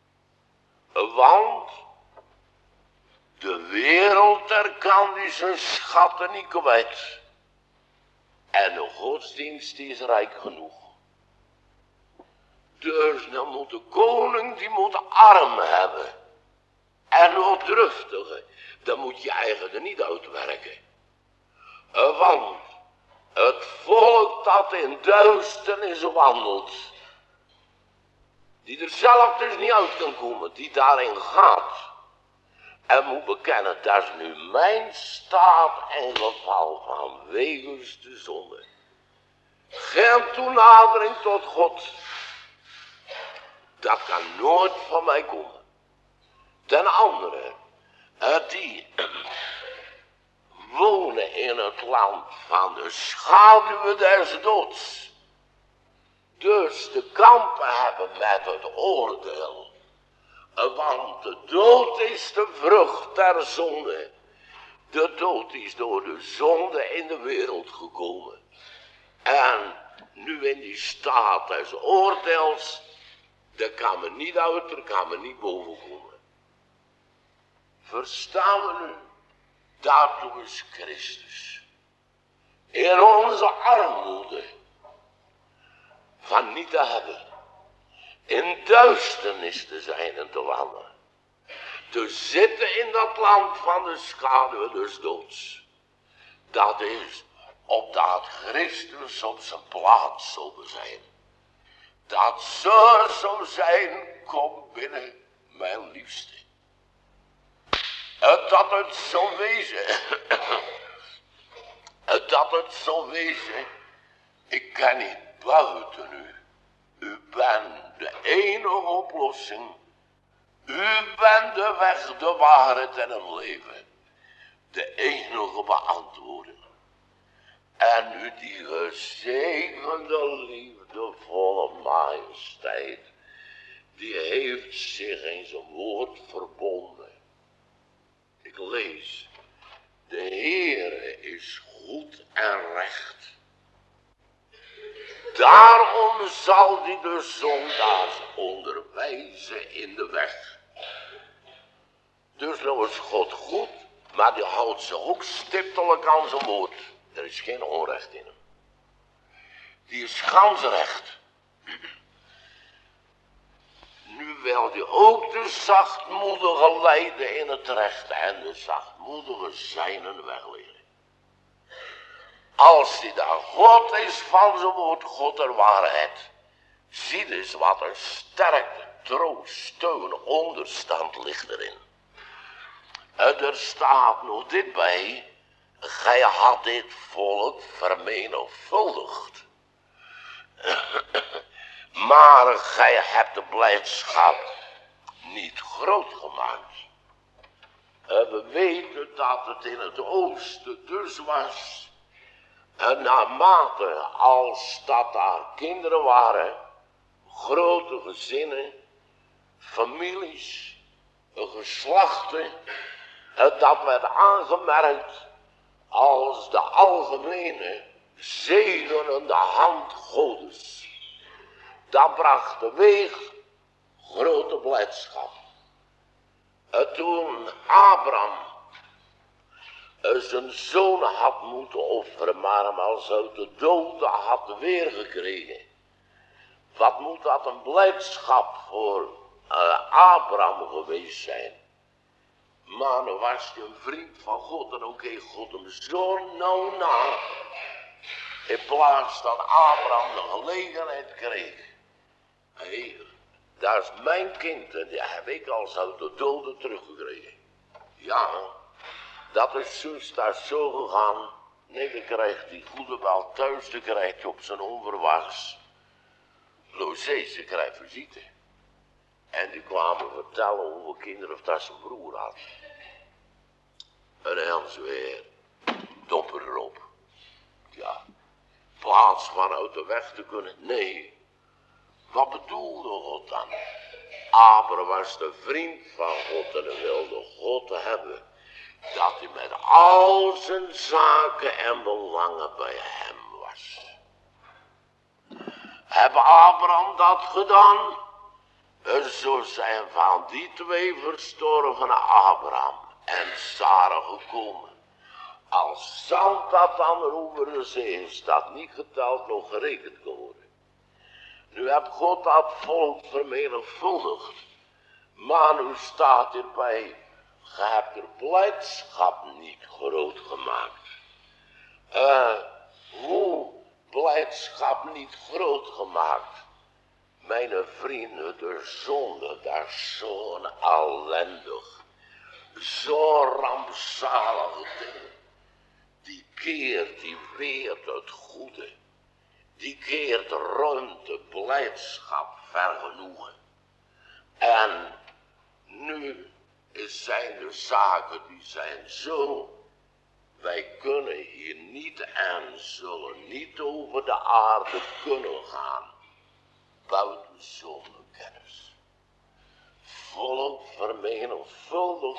Want de wereld er kan die zijn schatten niet kwijt. En de godsdienst is rijk genoeg. Dus dan moet de koning, die moet arm hebben. En onruftigen. Dan moet je eigenlijk niet uitwerken. Want het volk dat in duisternis wandelt, die er zelf dus niet uit kan komen, die daarin gaat. En moet bekennen, dat is nu mijn staat en geval van wegens de zonde. Geen toenadering tot God. Dat kan nooit van mij komen. Ten andere, die wonen in het land van de schaduwen des doods. Dus de kampen hebben met het oordeel. Want de dood is de vrucht der zonde. De dood is door de zonde in de wereld gekomen. En nu in die staat des oordeels, daar kan men niet uit, daar kan men niet boven komen. Verstaan we nu? Daartoe is Christus. In onze armoede van niet te hebben. In duisternis te zijn en te wandelen. Te zitten in dat land van de schaduw des doods. Dat is opdat Christus op zijn plaats zal zijn. Dat zo zou zijn, kom binnen mijn liefste. Dat het zal wezen. Dat het zal wezen. Ik kan niet buiten u. U bent de enige oplossing. U bent de weg, de waarheid en het leven. De enige beantwoording. En u die gezegende liefdevolle majesteit, die heeft zich in zijn woord verbonden. Ik lees, de Heere is goed en recht. Daarom zal hij de zondaars onderwijzen in de weg. Dus nou is God goed, maar die houdt zich ook stiptelijk aan zijn woord. Er is geen onrecht in hem. Die is gansrecht. Nu wil je ook de zachtmoedige leiden in het recht en de zachtmoedige zijn een weg leren. Als hij daar God is van zijn woord, God er waarheid. Zie dus wat een sterke troost, steun, onderstand ligt erin. En er staat nog dit bij. Gij had dit volk vermenigvuldigd. Maar gij hebt de blijdschap niet groot gemaakt. En we weten dat het in het oosten dus was. En naarmate als dat daar kinderen waren, grote gezinnen, families, geslachten, en dat werd aangemerkt als de algemene zegenende hand Godes. Dat bracht teweeg grote blijdschap. En toen Abraham zijn zoon had moeten offeren, maar hem als uit de dood had weergekregen. Wat moet dat een blijdschap voor uh, Abraham geweest zijn. Maar nu was hij een vriend van God en ook heeft God hem zo nauw na. In plaats dat Abraham de gelegenheid kreeg. Hé, dat is mijn kind en die heb ik als uit de doden teruggekregen. Ja, dat is zus, dat is zo gegaan. Nee, dan krijgt die goede wel thuis, dan krijgt hij op zijn onverwachts. Lozé, ze krijgt visite. En die kwamen vertellen hoeveel kinderen of dat zijn broer had. En Hans weer, domper erop. Ja, plaats van uit de weg te kunnen. Nee, wat bedoelde God dan? Abraham was de vriend van God en hij wilde God hebben. Dat hij met al zijn zaken en belangen bij hem was. Heb Abraham dat gedaan? En zo zijn van die twee verstorven Abraham en Sarah gekomen. Als zand dat aan de oever de zee is, dat niet geteld nog gerekend geworden. Nu heb God dat volk vermenigvuldigd. Maar nu staat erbij, je hebt er blijdschap niet groot gemaakt. Uh, hoe blijdschap niet groot gemaakt? Mijn vrienden, de zonde, dat is zo'n ellendig, zo'n rampzalige ding. Die keert, die weert het goede. Die keert ruimte, blijdschap, vergenoegen. En nu zijn de zaken die zijn zo. Wij kunnen hier niet en zullen niet over de aarde kunnen gaan. Buiten zonder kennis. Volk vermenigvuldigd.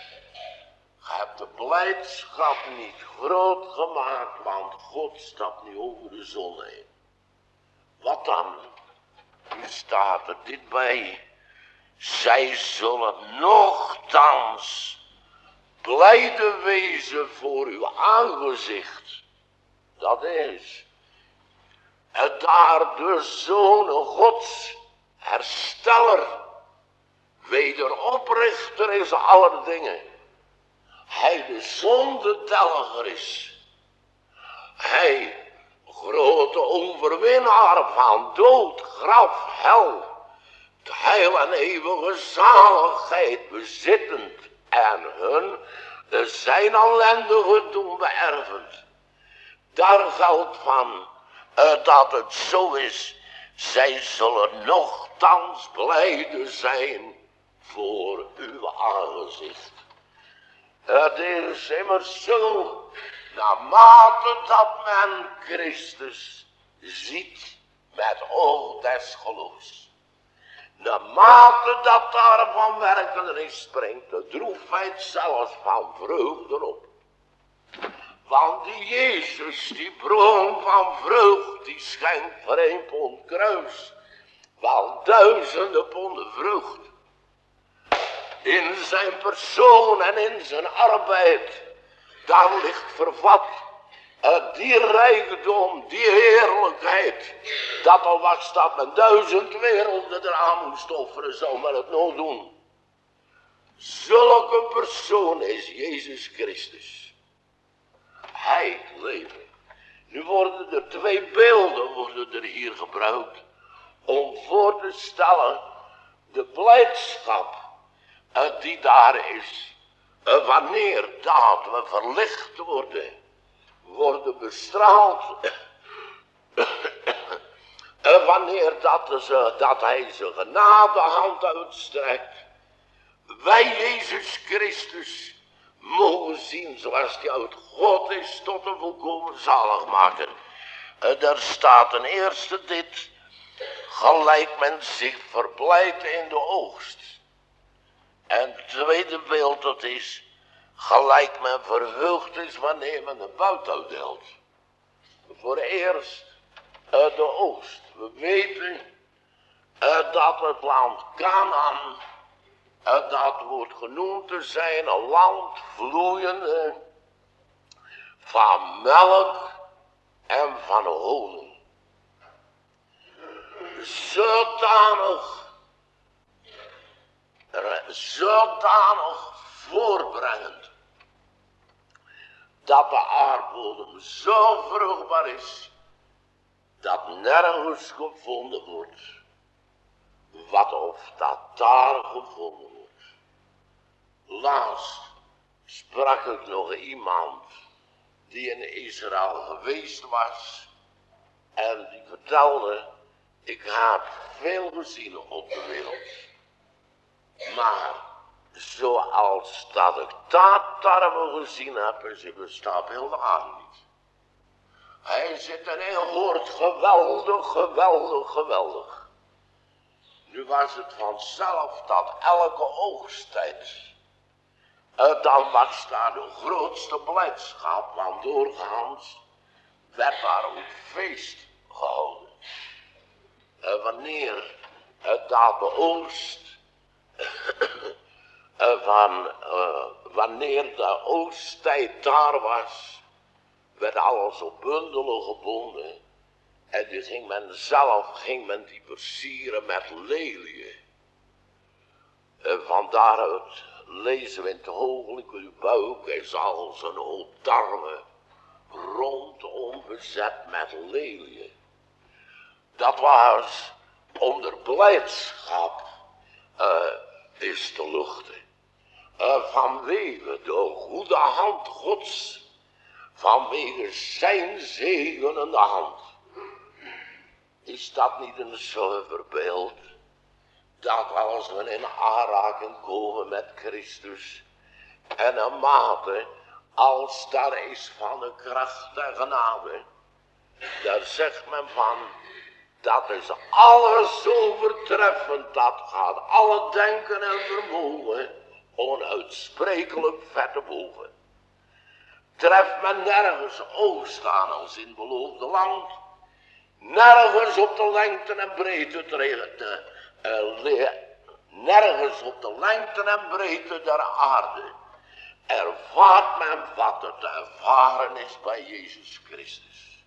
Je hebt de blijdschap niet groot gemaakt, want God stapt niet over de zon heen. Wat dan? Nu staat er dit bij. Zij zullen nochtans blijde wezen voor uw aangezicht. Dat is. En daar de Zoon Gods, hersteller, wederoprichter is aller dingen. Hij de zondetelger is. Hij grote overwinnaar van dood, graf, hel. Het heil en eeuwige zaligheid bezittend. En hun zijn ellendige doen beërvend. Daar geldt van uh, dat het zo is. Zij zullen nochtans blijde zijn voor uw aangezicht. Het is immers zo, naarmate dat men Christus ziet met oog des geloofs. Naarmate dat daarvan werkelijk springt de droefheid zelfs van vreugde op. Want die Jezus, die bron van vreugd, die schenkt voor één pond kruis wel duizenden ponden vreugd. In zijn persoon en in zijn arbeid, daar ligt vervat Uh, die rijkdom, die heerlijkheid, dat al was dat men duizend werelden eraan moest offeren, zou men het nog doen. Zulke persoon is Jezus Christus. Hij het leven. Nu worden er twee beelden worden er hier gebruikt om voor te stellen de blijdschap uh, die daar is. Uh, wanneer dat we verlicht worden, worden bestraald. uh, wanneer dat, is, uh, dat hij zijn genadehand uitstrekt. Wij Jezus Christus mogen zien zoals hij uit God is tot een volkomen zaligmaker. Uh, daar staat ten eerste dit. Gelijk men zich verblijdt in de oogst. En het tweede beeld dat is. Gelijk men verheugd is wanneer men de buit uitdeelt. Voor eerst uh, de oogst. We weten uh, dat het land Kanaan. Uh, dat wordt genoemd te zijn een land vloeiende van melk en van honing. Zodanig, zodanig voorbrengend, dat de aardbodem zo vruchtbaar is, dat nergens gevonden wordt, wat of dat daar gevonden wordt. Laatst sprak ik nog iemand die in Israël geweest was en die vertelde, ik heb veel gezien op de wereld, maar zoals dat ik dat tarwe gezien heb, is het bestaat helemaal niet. Hij zit erin hoort geweldig, geweldig, geweldig. Nu was het vanzelf dat elke oogsttijd, uh, dan was daar de grootste blijdschap, want doorgaans werd daar ook feest gehouden. Uh, wanneer uh, dat de oogst, uh, van, uh, wanneer de oogsttijd daar was, werd alles op bundelen gebonden. En dus ging men zelf, ging men die versieren met leliën. Uh, van daaruit lezen we in het hogelijke uw buik is als een hoop tarwe, rondom bezet met leliën. Dat was onder blijdschap uh, is te luchten. Uh, vanwege de goede hand Gods, vanwege zijn zegenende hand. Is dat niet een zuiver beeld? Dat als we in aanraking komen met Christus en een mate als daar is van de kracht en genade, daar zegt men van, dat is alles overtreffend, dat gaat alle denken en vermogen onuitsprekelijk ver te boven. Treft men nergens oogst aan als in het beloofde land, nergens op de lengte en breedte te, uh, le, nergens op de lengte en breedte der aarde ervaart men wat er te ervaren is bij Jezus Christus.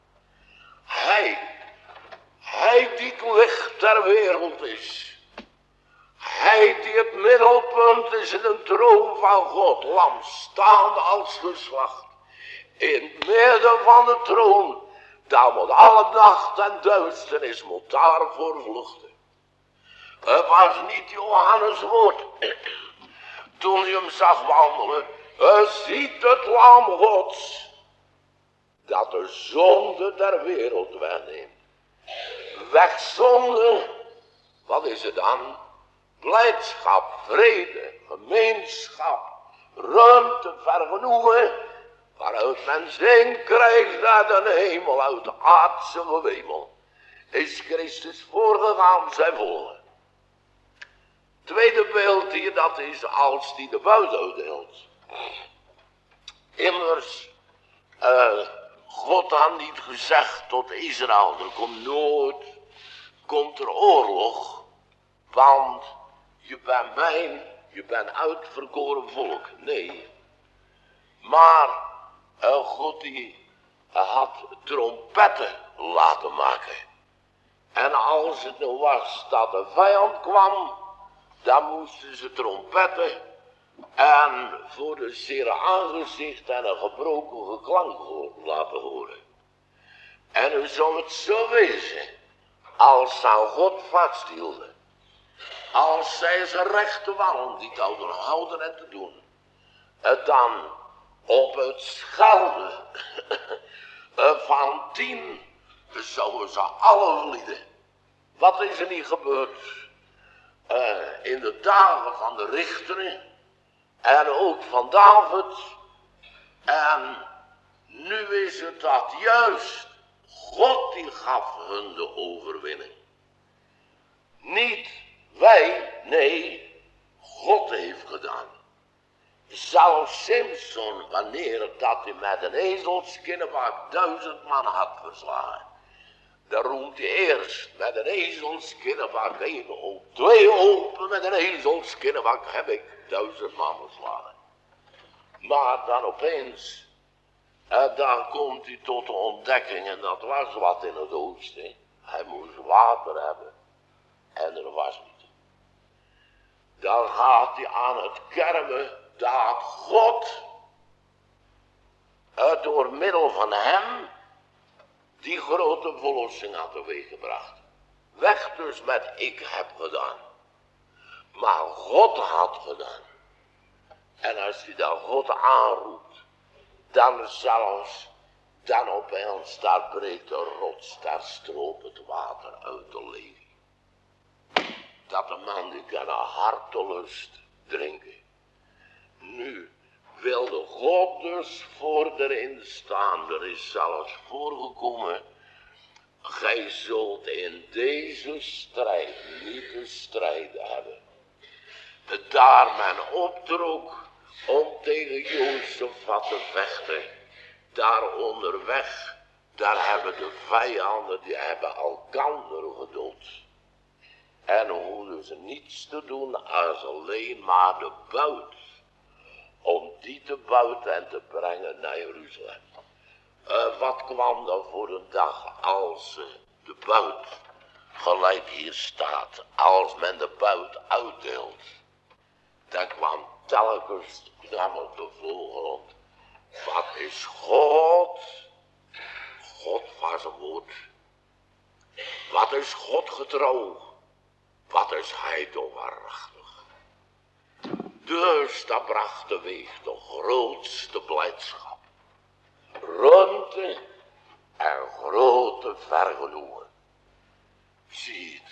Hij, hij die het licht der wereld is, hij die het middelpunt is in een troon van God, lam staande als geslacht, in het midden van de troon, daar moet alle nacht en duisternis moet daarvoor vluchten. Het was niet Johannes woord, toen hij hem zag wandelen, hij ziet het lam Gods, dat de zonde der wereld wegneemt. Wegzonde, wat is het dan? Blijdschap, vrede, gemeenschap, ruimte, vergenoegen, waaruit men zin krijgt naar de hemel, uit de aardse gewemel, is Christus voorgegaan zijn volgen. Tweede beeld hier, dat is als die de buit uitdeelt. Immers, uh, God had niet gezegd tot Israël, er komt nooit, komt er oorlog, want je bent mijn, je bent uitverkoren volk. Nee, maar uh, God die Hij had trompetten laten maken. En als het nou was dat de vijand kwam, dan moesten ze trompetten en voor de zere aangezicht en een gebroken geklank laten horen. En nu zou het zo wezen, als ze aan God vasthielden, als zij zijn rechte wandelen die te onderhouden en te doen, het dan op het schelden van tien zouden ze alle lieden. Wat is er niet gebeurd uh, in de dagen van de richteren en ook van David? En nu is het dat juist God die gaf hun de overwinning. Niet wij, nee, God heeft gedaan. Zelfs Simson, wanneer dat hij met een ezelskinnenbak duizend man had verslagen. Dan roemt hij eerst met een ezelskinnenbak één op. Twee open met een ezelskinnenbak heb ik duizend man verslagen. Maar dan opeens, en dan komt hij tot de ontdekking, en dat was wat in het oosten. Hij moest water hebben. En er was niet. Dan gaat hij aan het kermen dat God uh, door middel van hem die grote verlossing had teweeggebracht. Weg dus met ik heb gedaan. Maar God had gedaan. En als hij dan God aanroept, dan zelfs, dan opeens daar breekt de rots, daar stroomt het water uit de lelie. Dat de man die kan een hartelust drinken. Nu wilde God dus voor erin staan. Er is zelfs voorgekomen. Gij zult in deze strijd niet te strijden hebben. Daar men optrok om tegen Jozefat te vechten. Daar onderweg, daar hebben de vijanden, die hebben elkander gedood. En hoeven ze niets te doen als alleen maar de buit. Om die te buiten en te brengen naar Jeruzalem. Uh, wat kwam dan voor een dag als uh, de buit, gelijk hier staat, als men de buit uitdeelt. Dan kwam telkens kwam op de voorgrond. Wat is God? God was een woord. Wat is God getrouw? Wat is hij toch waarachtig? Dus dat bracht teweeg de grootste blijdschap. Runte en grote vergenoegen. Ziet,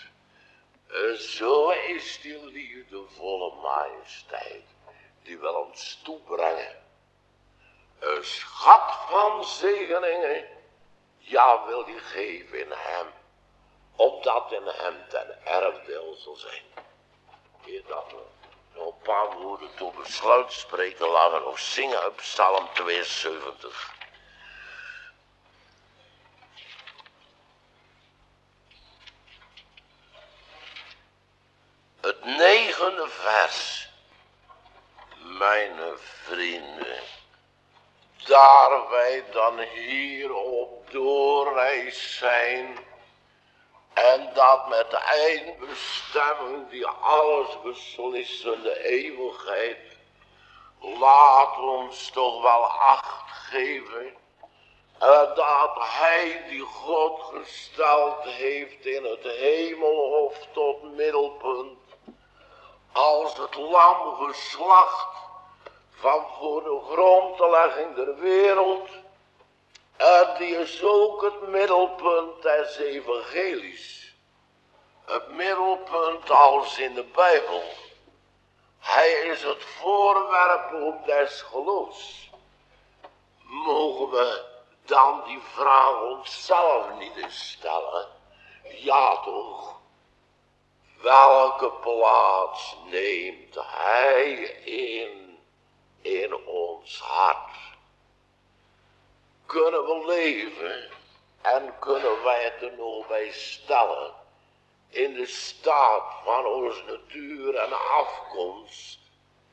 zo is die liefdevolle majesteit, die wil ons toebrengen. Een schat van zegeningen, ja wil die geven in hem, opdat in hem ten erfdeel zal zijn. Heer, dat we nog een paar woorden tot besluit spreken, laten we nog zingen op Psalm tweeënzeventig. Het negende vers, mijn vrienden, daar wij dan hier op doorreis zijn en dat met de eindbestemming die alles beslissende eeuwigheid, laat ons toch wel acht geven uh, dat hij die God gesteld heeft in het hemelhof tot middelpunt, als het lam geslacht van voor de grondlegging der wereld. En die is ook het middelpunt des evangelies. Het middelpunt als in de Bijbel. Hij is het voorwerp ook des geloofs. Mogen we dan die vraag onszelf niet eens stellen? Ja toch? Welke plaats neemt hij in, in ons hart? Kunnen we leven en kunnen wij het er nog bij stellen in de staat van onze natuur en afkomst,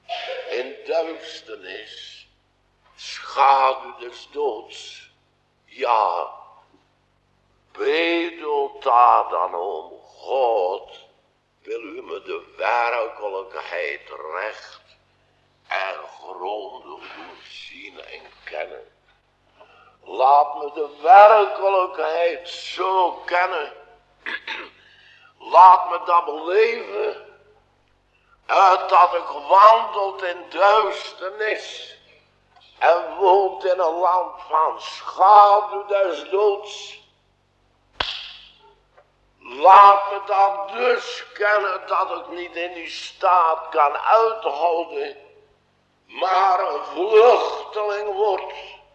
in duisternis, schaduw des doods, Ja, bedelt daar dan om. God, wil u me de werkelijkheid recht en grondig doen zien en kennen. Laat me de werkelijkheid zo kennen. Laat me dat beleven. Uit dat ik wandelt in duisternis. En woont in een land van schaduw des doods. Laat me dan dus kennen dat ik niet in die staat kan uithouden. Maar een vluchteling word.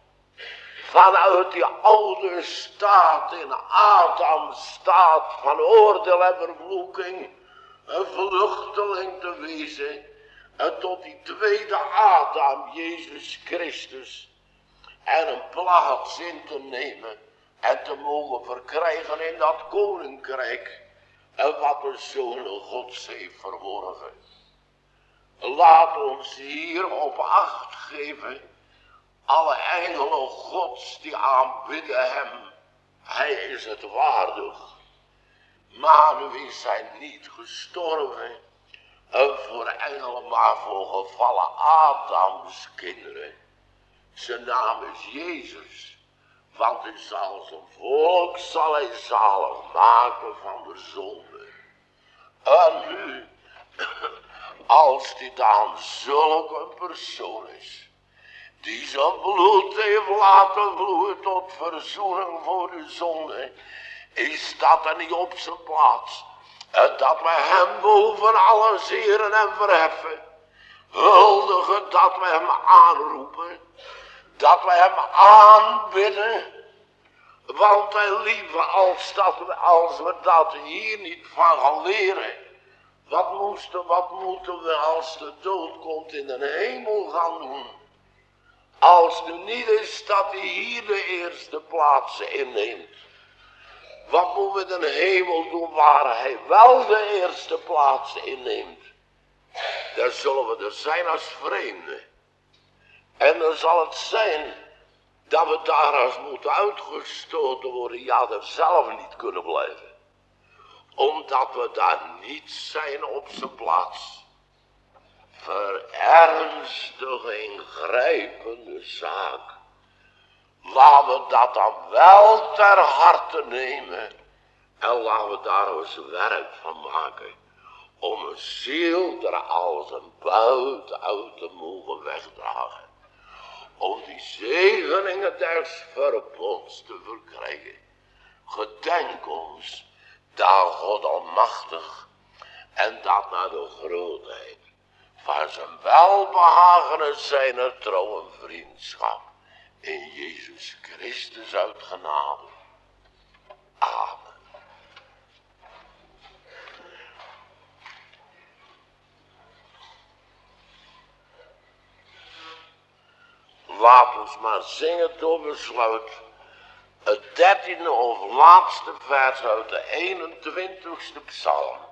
Vanuit die oude staat in Adam staat van oordeel en vervloeking. Een vluchteling te wezen. En tot die tweede Adam, Jezus Christus. En een plaats in te nemen. En te mogen verkrijgen in dat koninkrijk. En wat de Zoon Gods heeft verworven. Laat ons hier op acht geven. Alle engelen Gods die aanbidden hem. Hij is het waardig. Maar nu is hij niet gestorven. En voor engelen maar voor gevallen Adams kinderen. Zijn naam is Jezus. Want hij zal zijn volk zal hij zalig maken van de zonde. En nu, als dit dan zulk een persoon is. Die zijn bloed heeft laten vloeien tot verzoening voor de zonde. Is dat er niet op zijn plaats. En dat wij hem boven alle zeren en verheffen. Huldigen dat wij hem aanroepen. Dat wij hem aanbidden. Want hij lieve als, dat we, als we dat hier niet van gaan leren. Wat, moesten, wat moeten we als de dood komt in de hemel gaan doen? Als het nu niet is dat hij hier de eerste plaatsen inneemt. Wat moeten we in de hemel doen waar hij wel de eerste plaatsen inneemt? Daar zullen we er zijn als vreemden. En dan zal het zijn dat we daar als moeten uitgestoten worden. Ja, er zelf niet kunnen blijven. Omdat we daar niet zijn op zijn plaats. Verernstige ingrijpende zaak. Laten we dat dan wel ter harte nemen. En laten we daar ons werk van maken. Om een ziel er als een buit uit te mogen wegdragen. Om die zegeningen des verbonds te verkrijgen. Gedenk ons dat God almachtig en dat naar de grootheid van zijn welbehagen en zijn trouwe vriendschap in Jezus Christus uit genade. Amen. Laat ons maar zingen tot besluit. Het dertiende of laatste vers uit de eenentwintigste psalm.